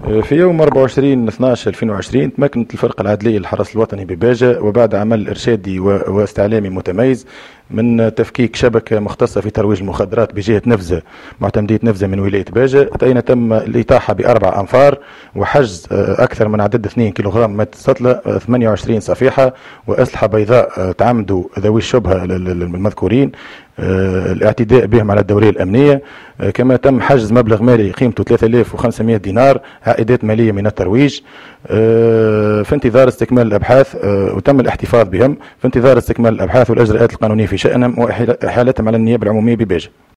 في يوم 24/12/2020 تمكنت الفرقة العدلية للحرس الوطني بباجة وبعد عمل إرشادي واستعلامي متميز من تفكيك شبكة مختصة في ترويج المخدرات بجهة نفزة معتمدية نفزة من ولاية باجة، أين تم الإطاحة ب4 أنفار وحجز أكثر من عدد 2 كيلوغرام مادة سطلة، 28 صفيحة وأسلحة بيضاء تعمدوا ذوي الشبهة المذكورين الاعتداء بهم على الدورية الأمنية. كما تم حجز مبلغ مالي قيمته 3500 دينار عائدات مالية من الترويج في انتظار استكمال الأبحاث، وتم الاحتفاظ بهم في انتظار استكمال الأبحاث والإجراءات القانونية في شأنهم وإحالتهم على النيابة العمومية بباجة.